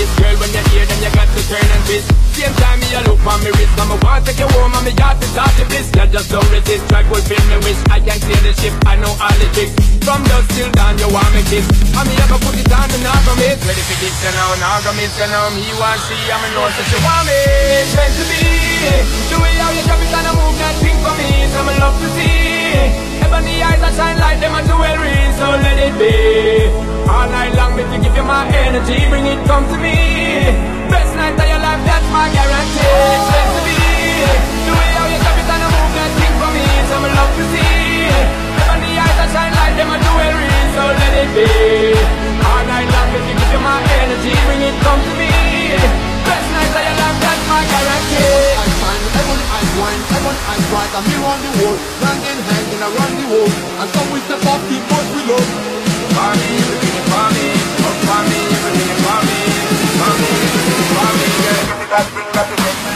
this. Girl, when you hear them, you got to turn and twist. Same time me a look on me wrist, and me want to take you home and me heart to start the bliss. You just don't resist, try fulfill me wish. I can clear the ship, I know all the tricks. From dusk till dawn, you want me kiss, and me ever put it on me now from it. Ready for this, you know, now go miss, you know. Me want see, and me know that you want me. It's meant to be. The way how you drop it and I move that thing for me, so me love to see. Ebony eyes that shine like them are jewelry, so let it be. All night long, me to give you my energy, bring it, come to me. Best night of your life, that's my guarantee. It's meant to be. The way how you drop it and I move that thing for me, so me love to see. Ebony eyes that shine like them are jewelry, so let it be. All night long, me to give you my energy, bring it, come to me. Best night of your life, that's my guarantee. I find heaven, I wine, heaven, I bright, and me run the world, hand in hand, and I run the world. And so we step up, keep what we love. For me, everything for me, up for me, everything for me, for me, everything for me, yeah, give me that thing that you make me.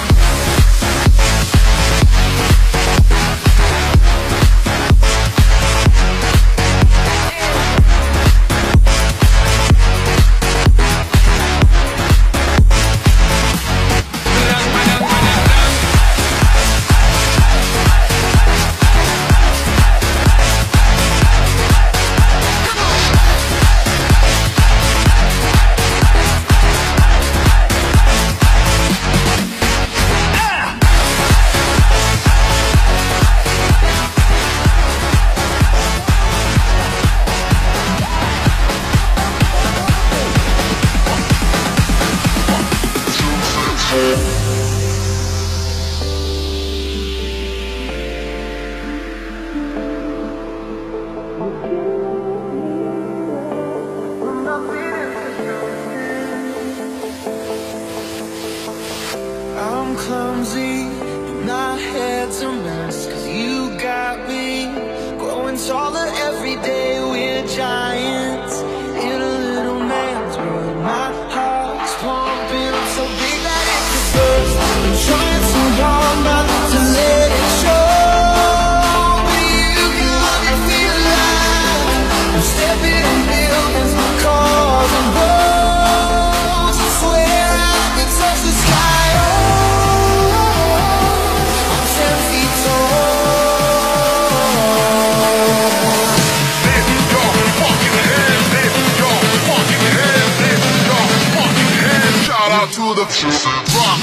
I'm clumsy, my head's a mess, 'cause you got me growing taller every day. We're giants in a little man's world. My heart's pumping up so big that it could burst. I'm trying so hard not to let it show, but you got me feel like I'm stepping on buildings, cars and roads. I swear I could touch the sky. To the rock.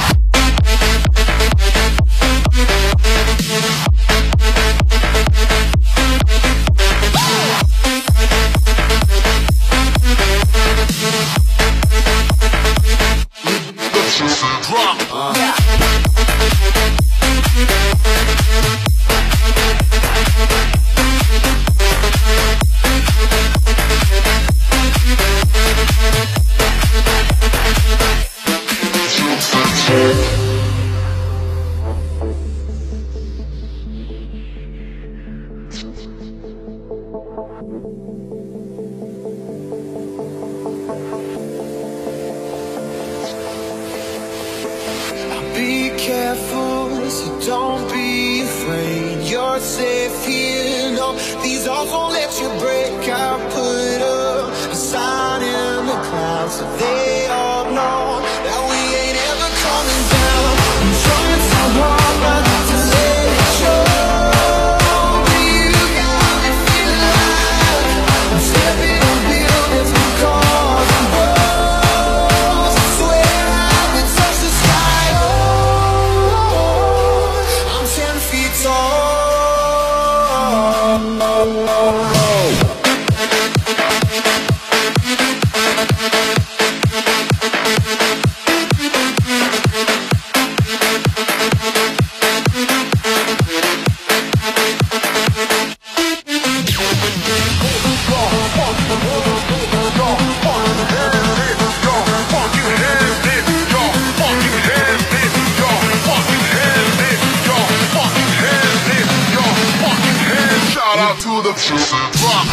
Be careful, so don't be afraid. You're safe here, no, these arms won't let you break. I put up a sign in the clouds so they all know that we ain't ever coming down. I'm trying so hard not to let it show, but you got me feeling like I'm stepping on buildings, cars and roads. I swear I could touch the sky. I'm 10 feet tall. To the rock.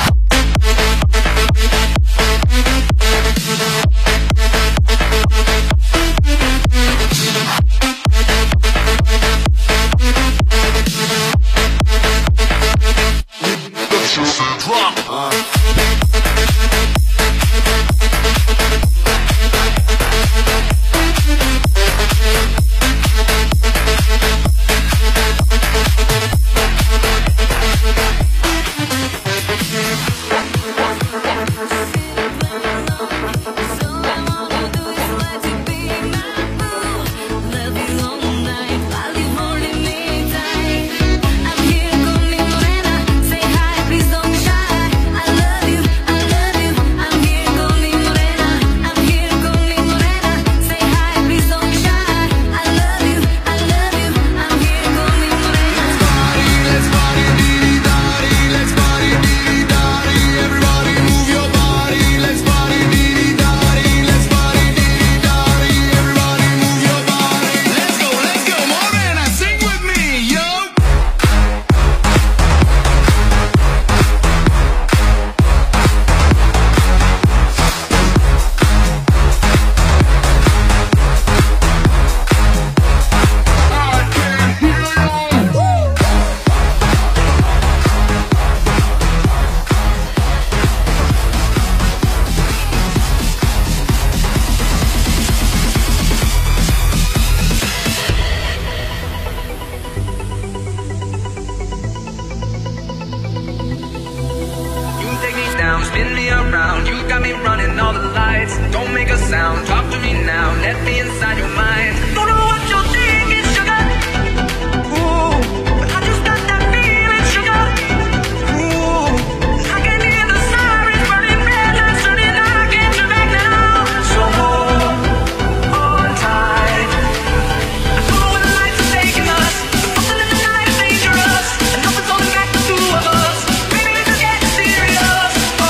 around. You got me running all the lights. Don't make a sound, talk to me now. Let me inside your mind. Don't know what you're thinking, sugar. Ooh, but I just got that feeling, sugar. Ooh, I can hear the sirens running red lights turning. I can't turn back now. So hold on tight. I don't know where the lights are taking us. Something in the night is dangerous, and nothing's holding back the two of us. Maybe we could get serious. Oh,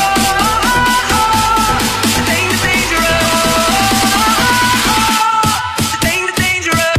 the thing is dangerous. The thing is dangerous.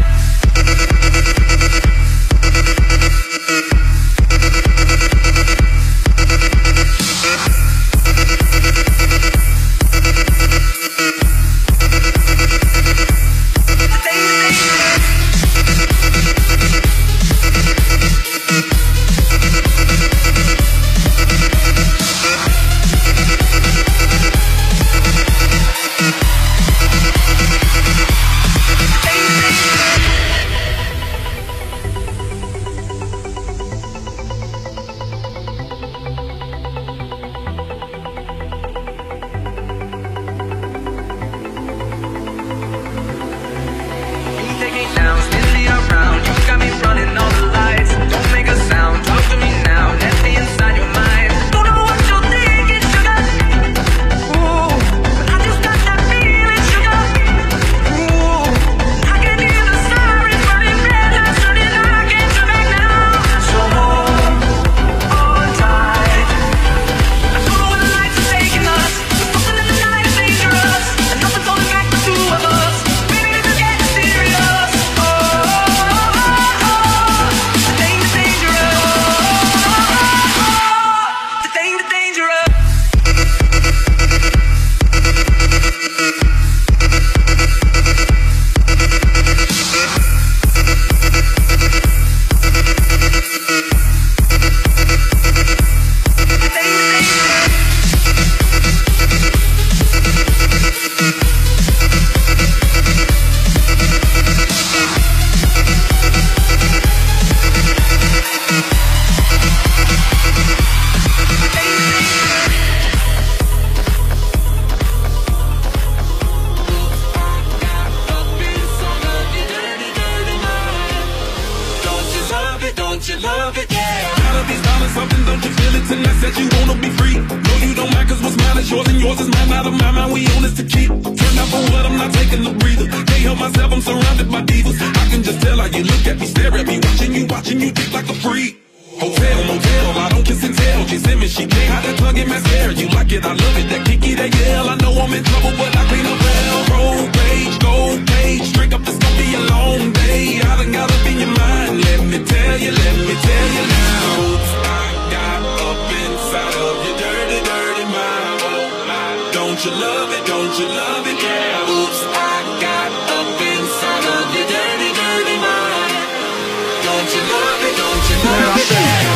Take me down, spin me around. You got me running all the lights. Don't make a sound, talk to me now. Let me inside your mind. Don't know what you're thinking, sugar. Ooh, but I just got that feeling, sugar. Ooh, I can hear the sirens running red lights turning. I can't turn back now. So hold on tight. I don't know where the lights are taking us. Something in the night is dangerous, and nothing's holding back the two of us. Maybe we could get serious. Oh, the thing is dangerous. The thing is dangerous. Don't you love it, yeah. Gotta be starting something, don't you feel it tonight? Said you wanna be free. No, you don't mind, cause what's mine is yours and yours is mine. Out of my mind, we own this to keep. Turn out for what, I'm not taking a breather. Can't help myself, I'm surrounded by divas. I can just tell how you look at me, stare at me, watching you think like a freak. Hotel, motel, I don't kiss and tell. She sent me, she can't hide that tongue in mascara. You like it, I love it, that kinky, that yell. I know I'm in trouble, but I clean up well. Roll page, gold page, drink up, it's gonna be a long day. I done got up in your mind, let me tell you now. I got up inside of your dirty, dirty mind. Don't you love it, yeah. Oops, I got up inside of your dirty, dirty mind. Don't you love it, yeah.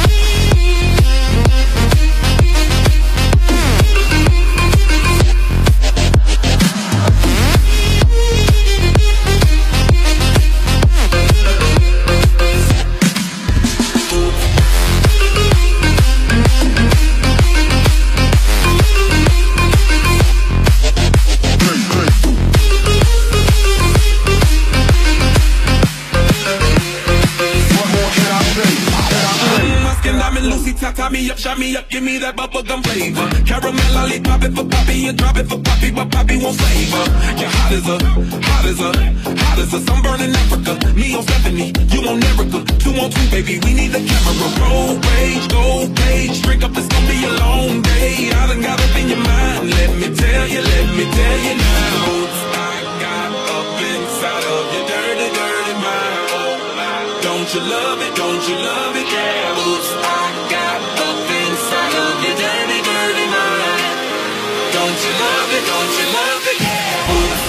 Tie me up, shut me up, give me that bubblegum flavor. Caramel lollipop it for Poppy and drop it for Poppy, but Poppy won't save her. You're hot as a sunburn in Africa. Me on Stephanie, you on Erica. 2 on 2, baby, we need a camera. Roll page, gold page, drink up, it's gonna be a long day. I done got up in your mind, let me tell you now. I got up inside of your dirty, dirty mind. Don't you love it, yeah. Oops, I got up inside of your dirty, dirty mind. Don't you love it, yeah. Oops,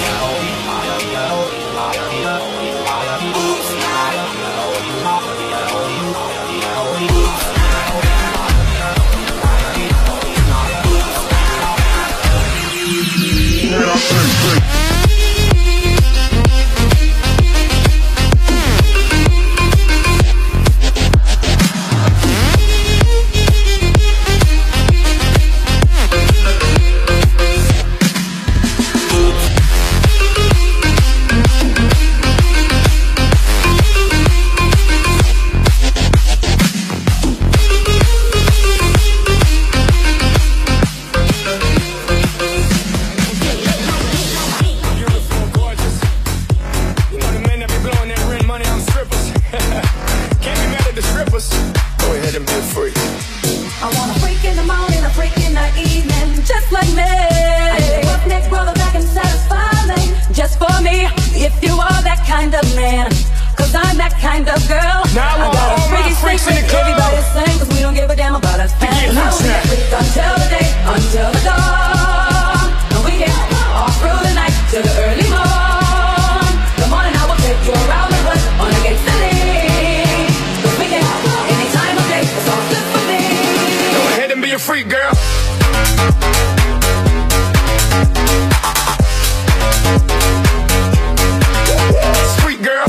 of man, cause I'm that kind of girl. Now I got a freaky secret, everybody's saying, cause we don't give a damn about a thing. I will be a freak until the day, until the dawn. And we get all through the night till the early morn. The morning I will take you around the run on a gate city. Cause we get any time of day, it's all good for me. Go ahead and be a freak, girl. Sweet girl.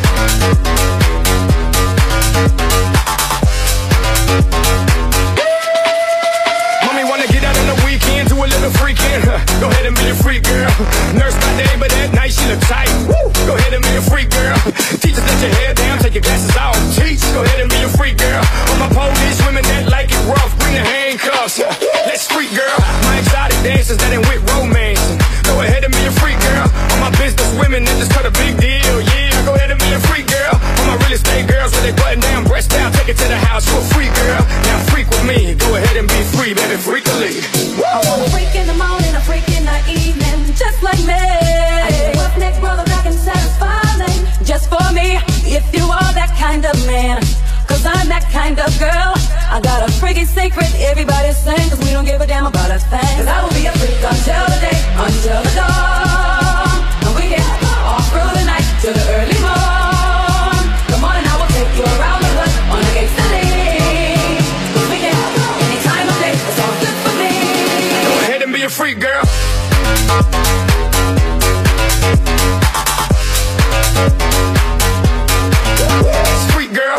Mommy wanna get out on the weekend, do a little freaking. Go ahead and be a freak, girl. Nurse by day, but at night she look tight. Woo! Go ahead and be a freak, girl. Teachers, let your hair down, take your glasses off. Teach, go ahead and be a freak, girl. All my police women that like it rough, bring the handcuffs. Let's freak, girl. My exotic dancers that ain't with romance. Go ahead and be a freak, girl. All my business women that just cut a big deal. Yeah, go ahead and be a freak, girl. All my real estate girls with their button down, breast down, take it to the house. You a freak, girl. Now freak with me. Go ahead and be free, baby, freakily. I want a freak in the morning, a freak in the evening, just like me. I need a roughneck brother that can satisfy me, just for me. If you are that kind of man, cause I'm that kind of girl. I got a freaky secret, everybody's saying, cause we don't give a damn about a thing. Cause I will be a freak until the day, until the dawn. And we get all through the night till the early morn. The morning I will take you around the hood on a gate city. Cause we get any time of day, it's all good for me. Go ahead and be a freak, girl. Sweet girl.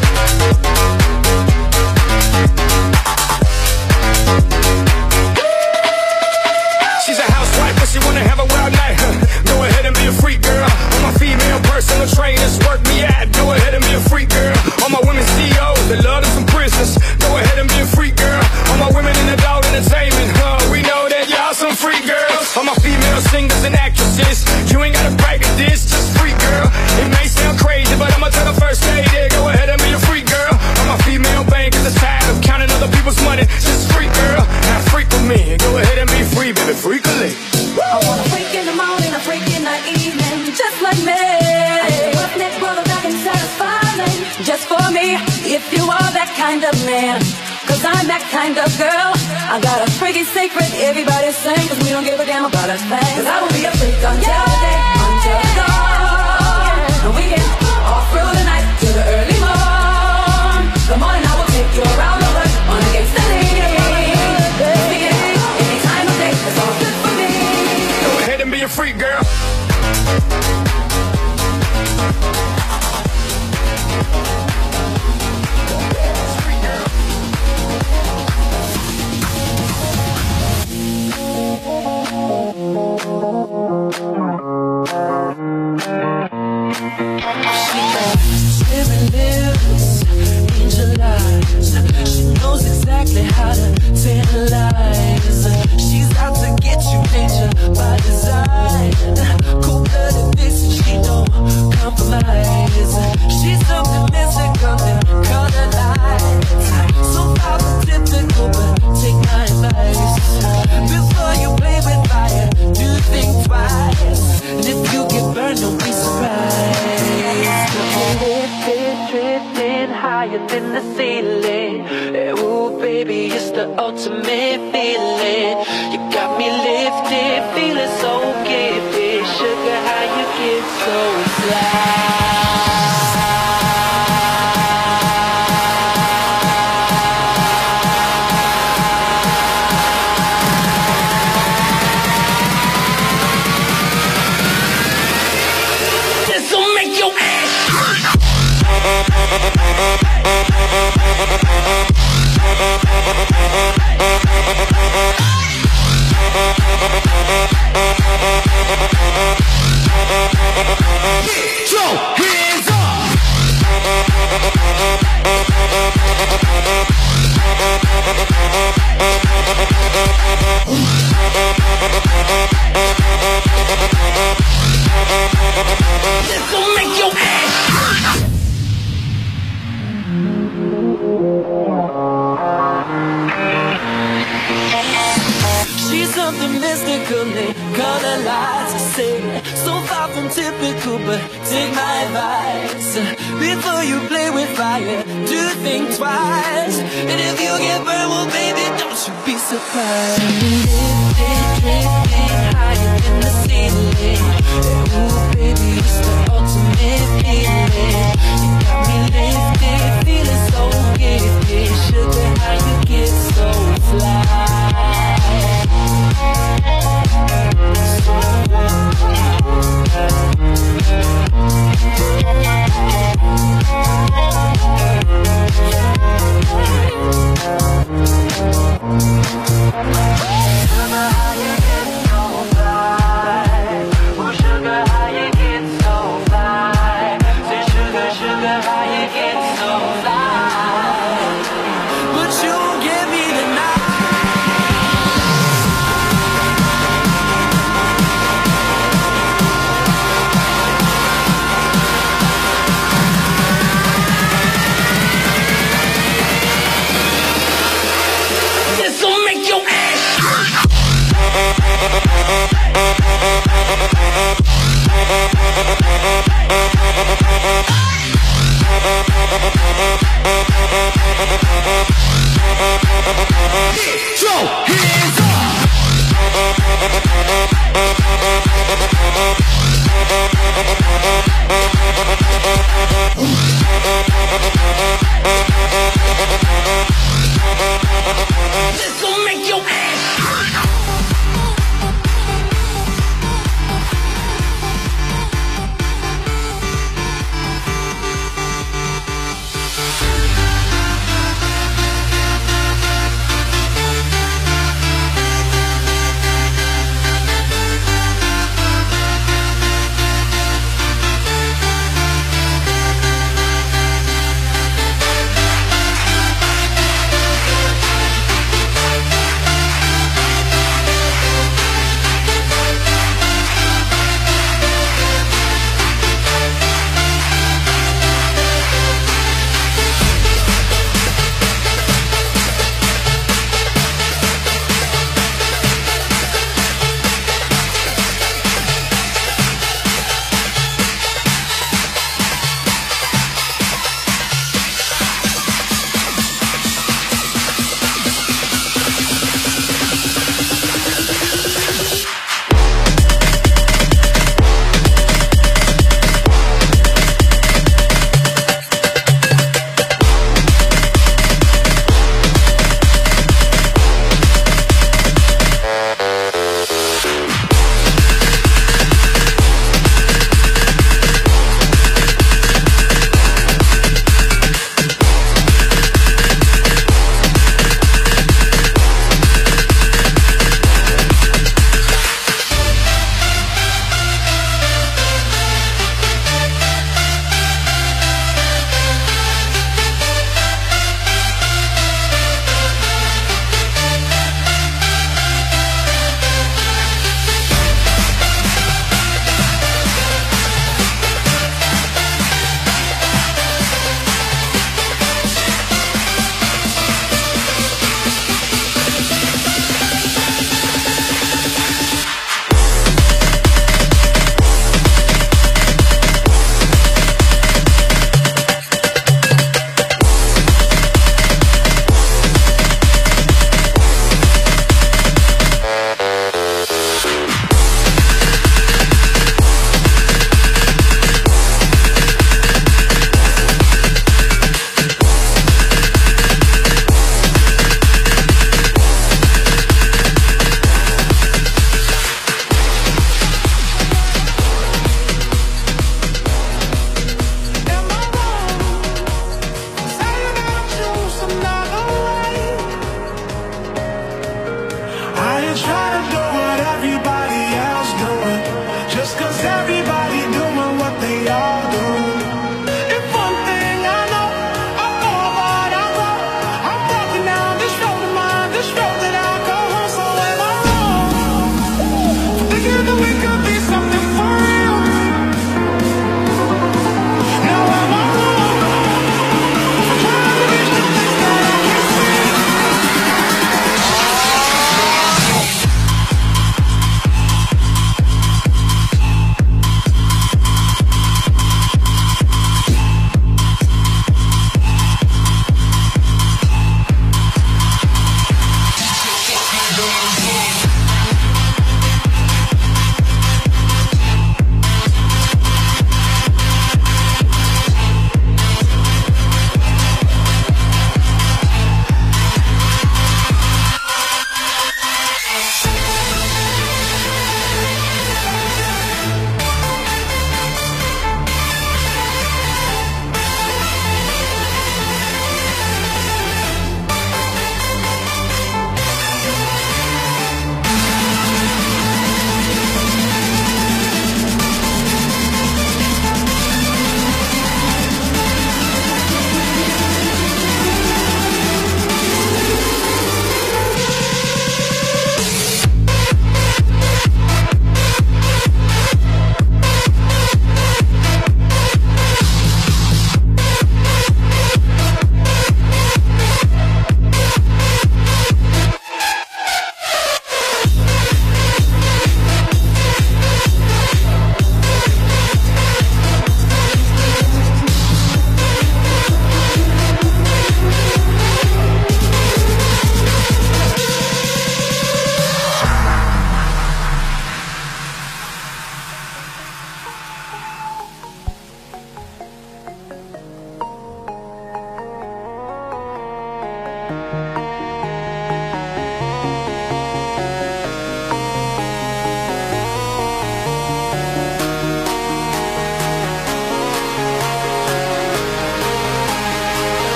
She's a housewife, but she wanna have a wild night. Go ahead and be a freak, girl. All my female personal trainers work me out. Go ahead and be a freak, girl. All my women CEOs, they love them some prisoners. Go ahead and be a freak, girl. All my women in adult entertainment, we know that y'all some freak girls. All my female singers and actresses, you ain't gotta brag at this, just freak, girl. It may sound crazy, but I'ma tell the first lady, go ahead and be a freak, girl. All my female bankers are tired of counting other people's money, just freak, girl. Now freak with me, go ahead and be free, baby, freakily. I want a freak in the morning, a freak in the evening, just like me. I need a roughneck brother that can satisfy me, just for me. If you are that kind of man, cause I'm that kind of girl. I got a freaky secret, everybody's saying, cause we don't give a damn about a thing. Cause I will be a freak until the day, until the dawn. And we get all through the night till the early morn. The morning I will take you around the hood on a gate city. We get any time of day, it's all good for me. Go ahead and be a freak, girl. Exactly how to tantalize. She's out to get you, danger by design. Cold-blooded vixen, she don't compromise. She's something missing, something color lights. So far from typical, but take my advice. Before you play with fire, do think twice. And if you get burned, don't be surprised. Drifting higher than the ceiling. Ooh, baby, it's the ultimate feeling. You got me lifted, feeling so gifted. Sugar, how you get so fly? This'll make your ass hands This'll make your ass something mystical, they color lights I say, so far from typical, but take my advice. Before you play with fire, do think twice. And if you get burned, well baby, don't you be surprised. Drifting higher than the ceiling. Ooh baby, it's the ultimate feeling. You got me lifted, feeling so gifted. Sugar, how you get so fly? So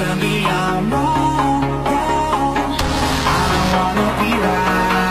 tell me I'm wrong. I don't wanna be right.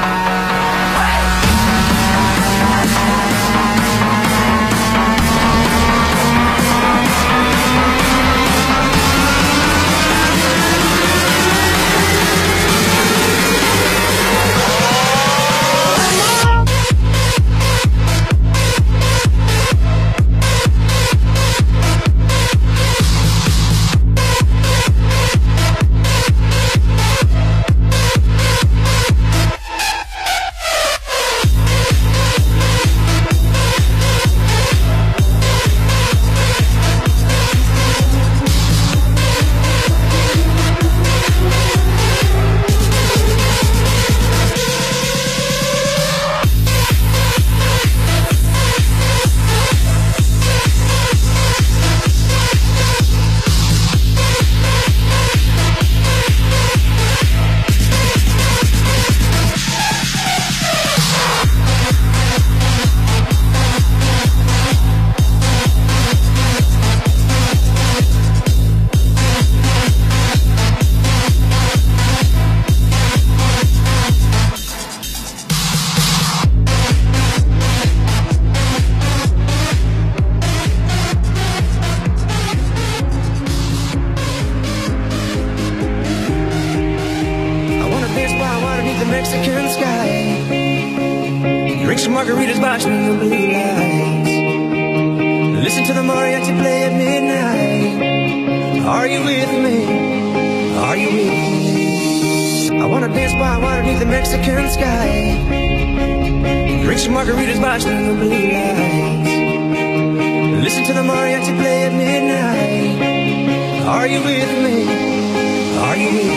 Mexican sky. Drink some margaritas, watching the blue lights. Listen to the mariachi play at midnight. Are you with me? Are you with me? I wanna dance by water beneath the Mexican sky. Drink some margaritas, watching the blue lights. Listen to the mariachi play at midnight. Are you with me? Are you with me?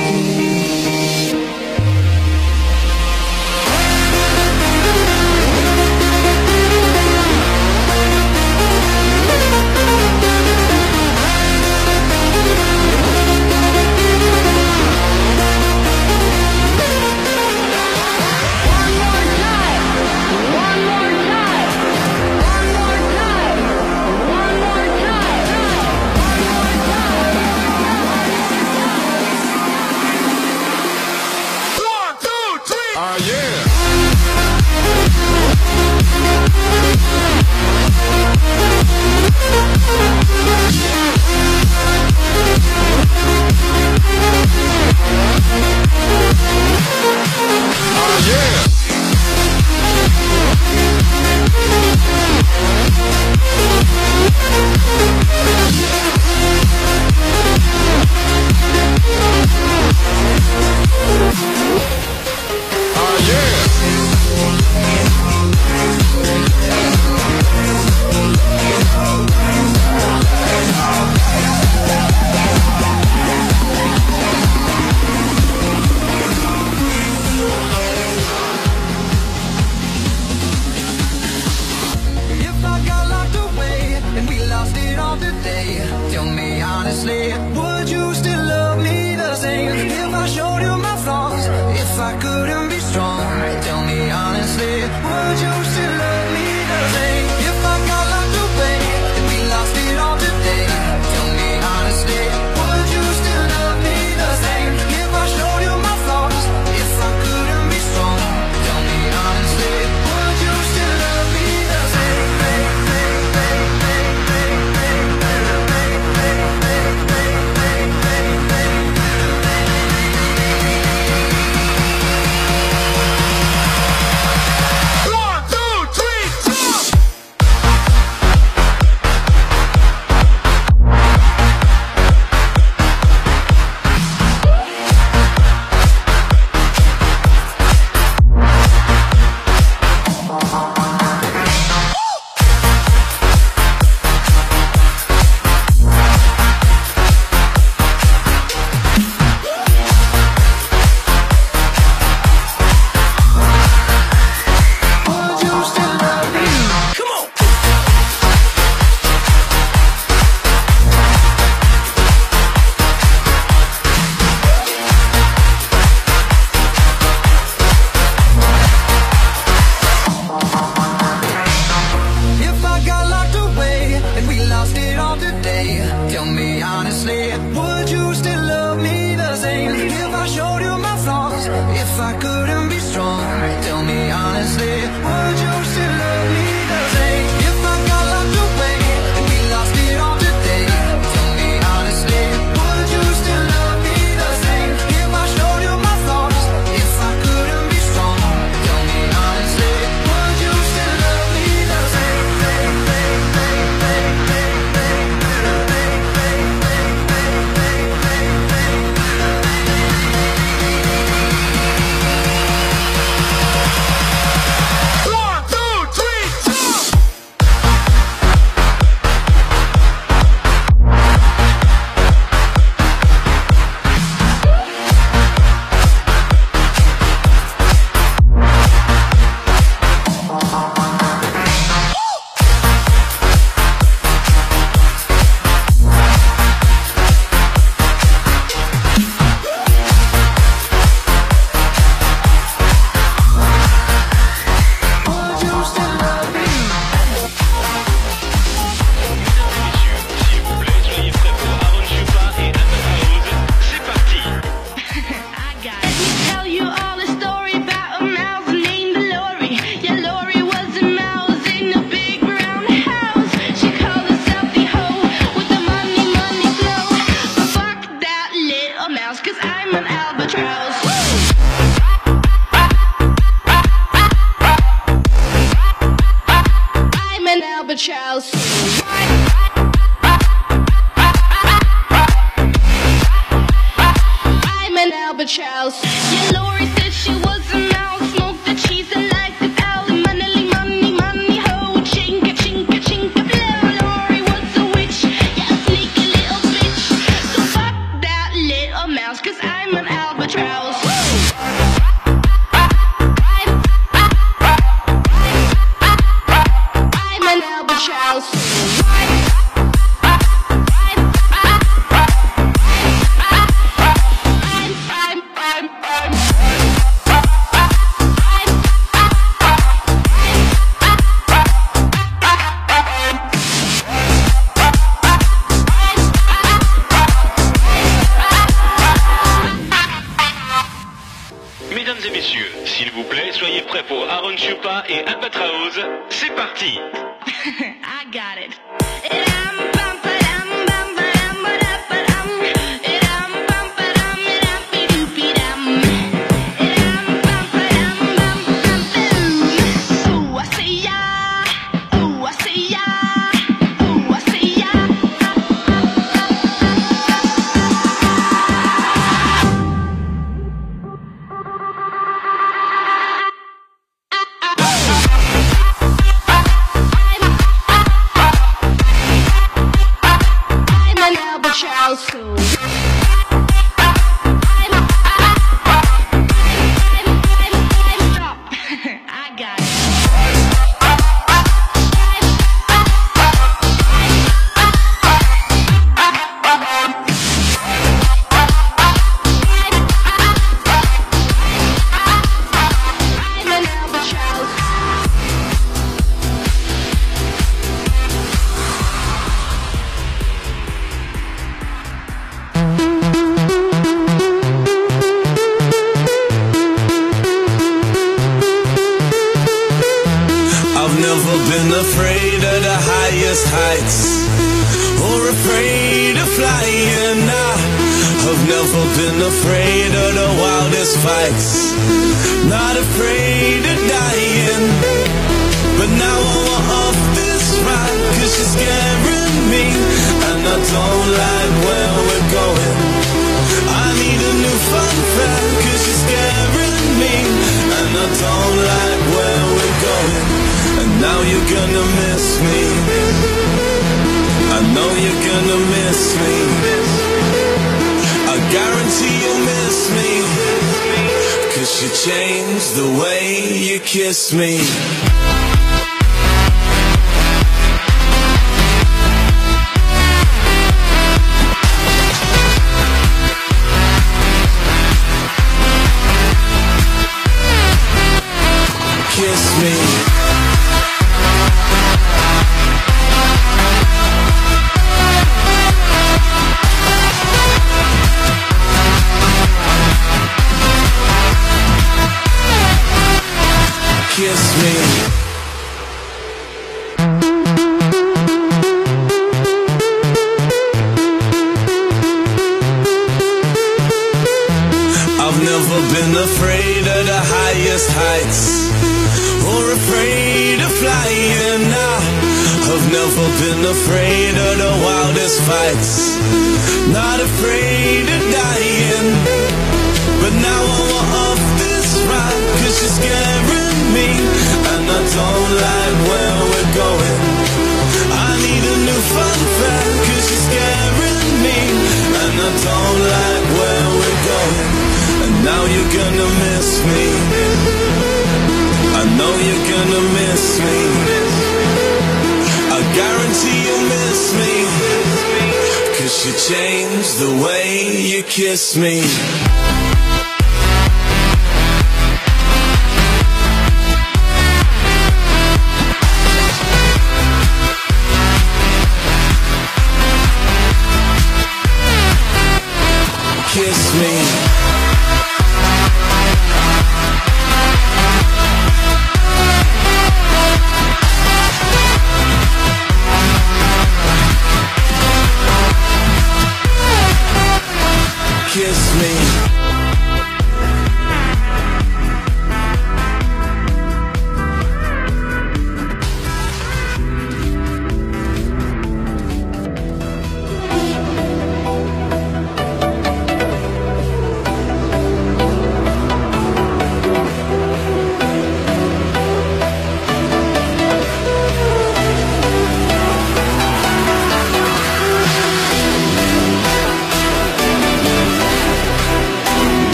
Tell me honestly, would you still love me the same if I showed you my flaws? If I couldn't be strong, tell me honestly, would you still love me the same if I got locked away and we lost it all today? Tell me honestly, would you still love me the same if I showed you my flaws? If I couldn't be strong, tell me honestly, would you still love me the same? pause, c'est parti. I got it.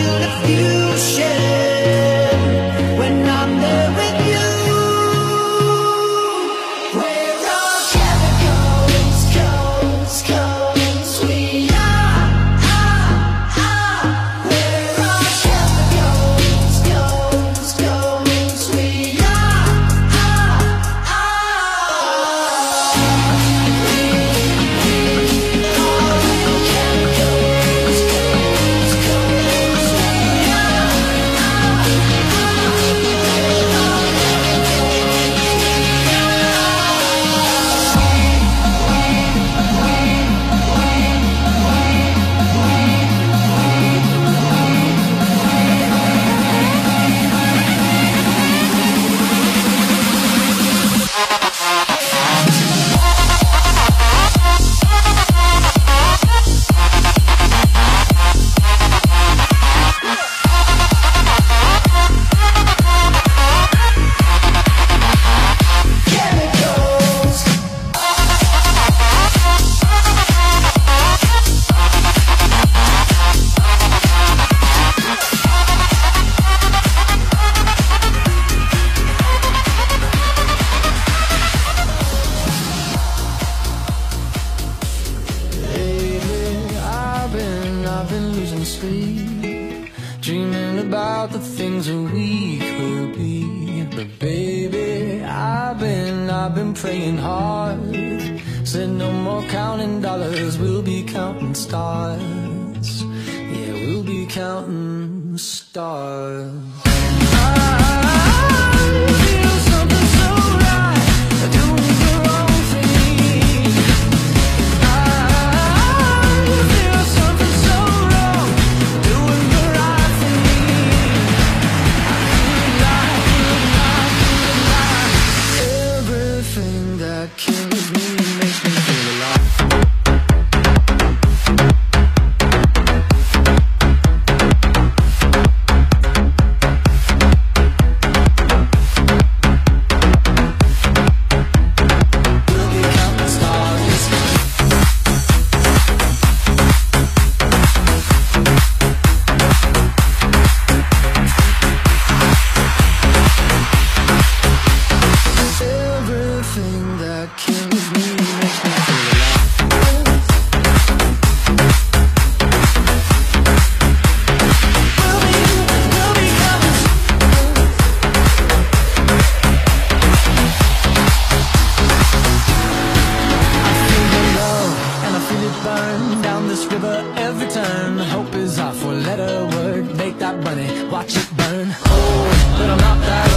the fusion when I'm there with you. Where our chemicals we are. Where our chemicals we are. I've been losing sleep, dreaming about the things that we could be. But baby, I've been praying hard. Said no more counting dollars, we'll be counting stars. Yeah, we'll be counting stars. Kills me, makes me feel alive. We'll be counting stars. Everything that kills me makes me feel alive. We'll be coming. I feel the love and I feel it burn down this river every turn. Hope is our four-letter word. Make that money, watch it burn. Oh, but I'm not that